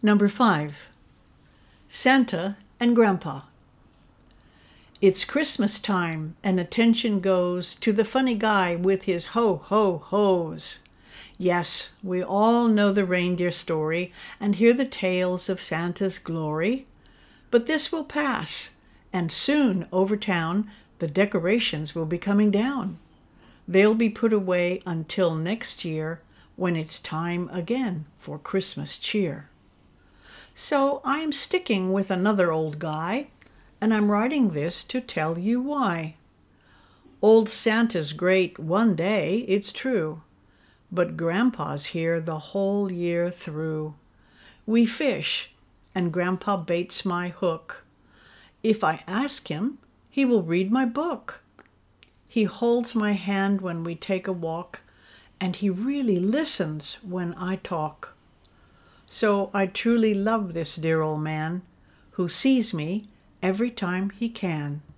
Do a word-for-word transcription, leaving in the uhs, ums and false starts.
Number five, Santa and Grandpa. It's Christmas time, and attention goes to the funny guy with his ho-ho-hos. Yes, we all know the reindeer story and hear the tales of Santa's glory. But this will pass, and soon over town the decorations will be coming down. They'll be put away until next year, when it's time again for Christmas cheer. So I'm sticking with another old guy, and I'm writing this to tell you why. Old Santa's great one day, it's true, but Grandpa's here the whole year through. We fish, and Grandpa baits my hook. If I ask him, he will read my book. He holds my hand when we take a walk, and he really listens when I talk. So I truly love this dear old man, who sees me every time he can.